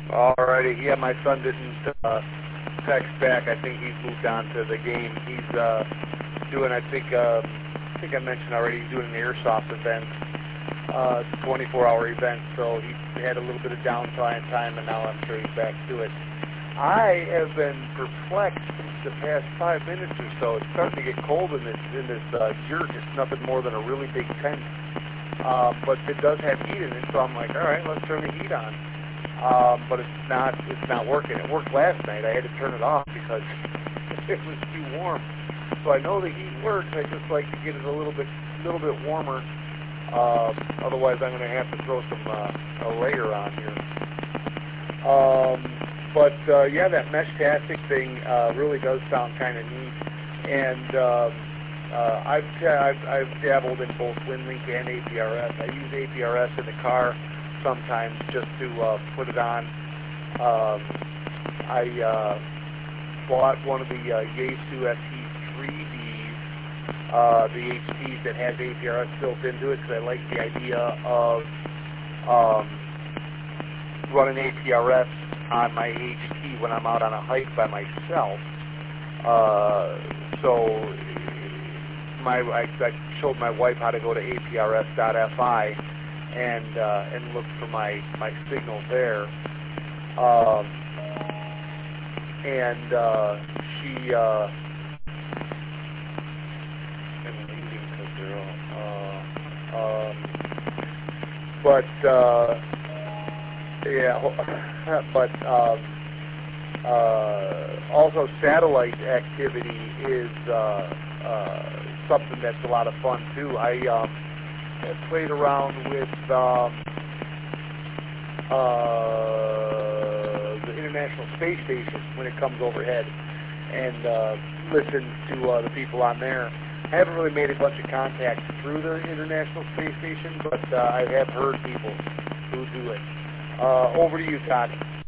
Alrighty, yeah, my son didn't text back. I think he's moved on to the game. He's doing, I think I mentioned already, he's doing an airsoft event. It's a 24-hour event, so he had a little bit of downtime time, and now I'm sure he's back to it. I have been perplexed since the past 5 minutes or so. It's starting to get cold in this yurt. It's nothing more than a really big tent, but it does have heat in it. So I'm like, all right, let's turn the heat on. But it's not working. It worked last night. I had to turn it off because it was too warm. So I know the heat works. I just like to get it a little bit warmer. Otherwise, I'm going to have to throw a layer on here. Yeah, that Meshtastic thing really does sound kind of neat. And I've dabbled in both WinLink and APRS. I use APRS in the car sometimes just to put it on. I bought one of the Yaesu SE3Ds, the HTs that has APRS built into it, because I like the idea of running APRS on my HT when I'm out on a hike by myself. I showed my wife how to go to aprs.fi and look for my signal there. She I'm leaving because they're also satellite activity is something that's a lot of fun too. I played around with the International Space Station when it comes overhead, and listened to the people on there. I haven't really made a bunch of contacts through the International Space Station, but I have heard people who do it. Over to you, Todd.